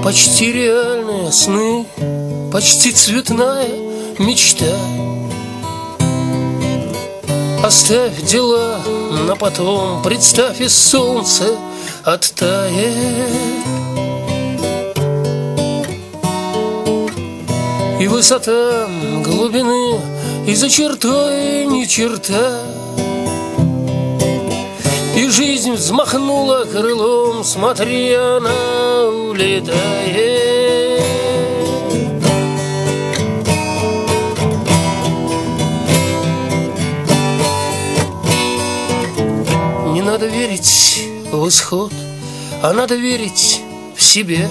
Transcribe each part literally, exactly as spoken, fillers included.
почти реальные сны, почти цветная мечта. Оставь дела на потом, представь, и солнце оттает, и высота глубины, и за чертой ни черта. И жизнь взмахнула крылом, смотри, она улетает. Не надо верить в исход, а надо верить в себе.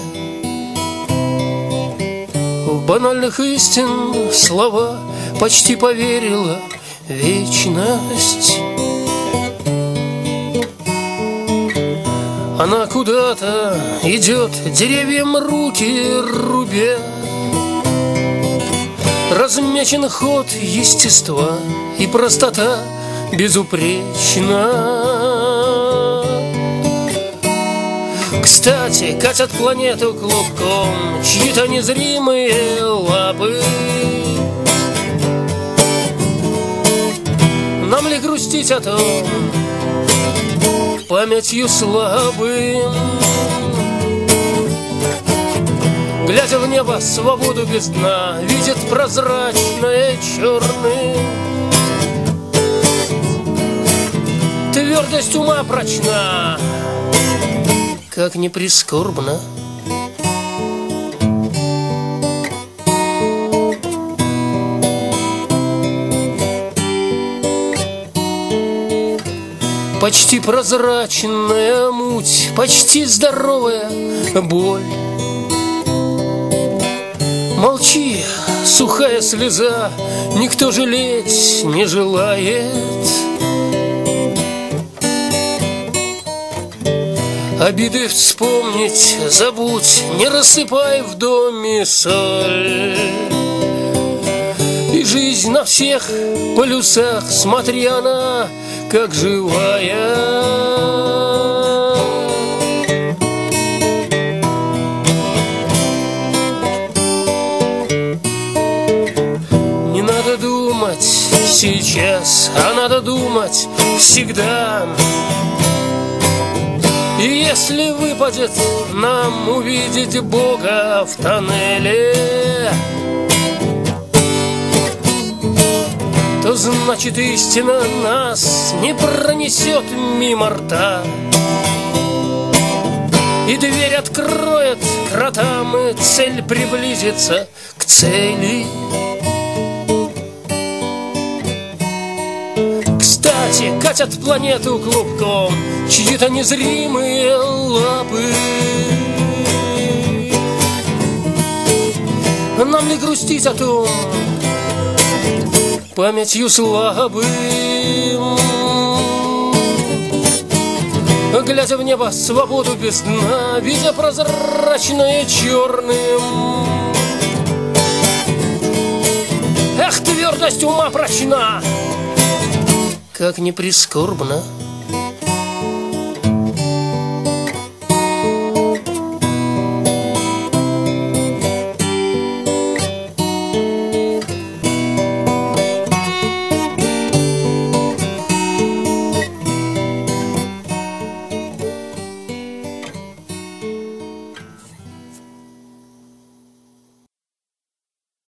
В банальных истин слова почти поверила вечность. Она куда-то идет, деревьям руки рубя. Размечен ход естества, и простота безупречна. Кстати, катят планету клубком чьи-то незримые лапы. Нам ли грустить о том, памятью слабым, глядя в небо, свободу без дна видит прозрачное черным. Твердость ума прочна, как ни прискорбно. Почти прозрачная муть, почти здоровая боль. Молчи, сухая слеза, никто жалеть не желает. Обиды вспомнить забудь, не рассыпай в доме соль. И жизнь на всех полюсах, смотри, она как живая. Не надо думать сейчас, а надо думать всегда. И если выпадет нам увидеть Бога в тоннеле, то значит истина нас не пронесет мимо рта. И дверь откроет кротам, и цель приблизится к цели. Кстати, катят планету клубком чьи-то незримые лапы. Нам ли грустить о том, памятью слабым, глядя в небо, свободу без дна видя прозрачное черным. Эх, твердость ума прочна, как ни прискорбно.